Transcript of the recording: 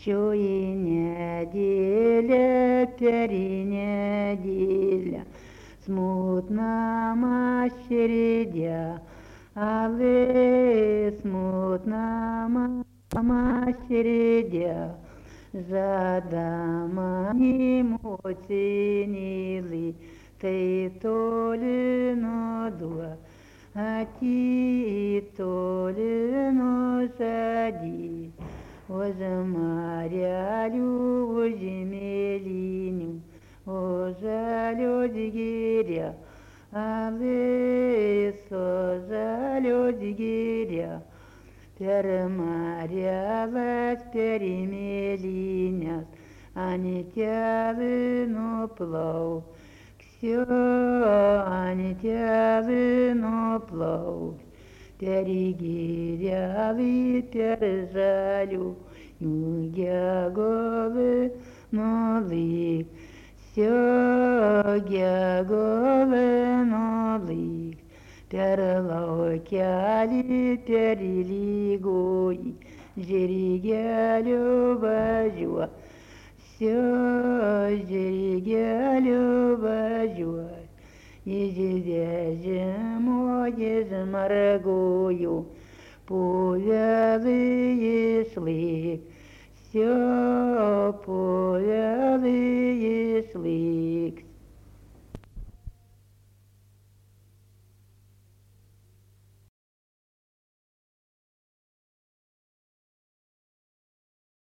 Що і неділя, перенеділя, смутна мащерідя, але смутна мащерідя, за даманім оцініли, ти толіно дуа, а ті толіно саді. Озамарялю возімеліню, озалюдгіря, але созалюдгіря, перемарялась, перемеліняс, а не тявино плав, все, а не тявино плав. Перегиряли, пережалю, гяговы новых, все гяговы новых, перелокяли, перелигой, жерегялю бажуа, все жерегялю бажуа. Езжему, езмаргую, повязы шли, все повязы.